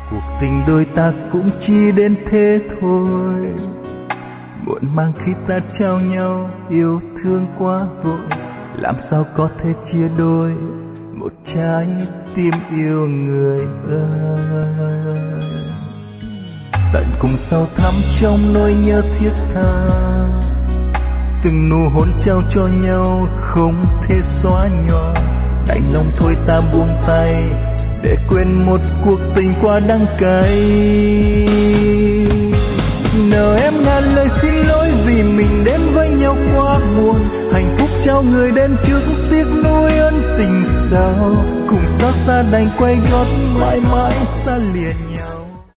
cuộc tình đôi ta cũng chỉ đến thế thôi. Muộn màng khi ta trao nhau yêu thương quá vội, làm sao có thể chia đôi một trái tim yêu người ơi. Tận cùng sâu thẳm trong nỗi nhớ thiết tha, từng nụ hôn trao cho nhau không thể xóa nhòa. Đành lòng thôi ta buông tay để quên một cuộc tình quá đắng cay. Nào em ngàn lời xin lỗi vì mình đến với nhau quá buồn. Hạnh phúc trao người đến trước tiếc nuối ân tình sao. Cùng xót xa đành quay gót mãi mãi xa liền.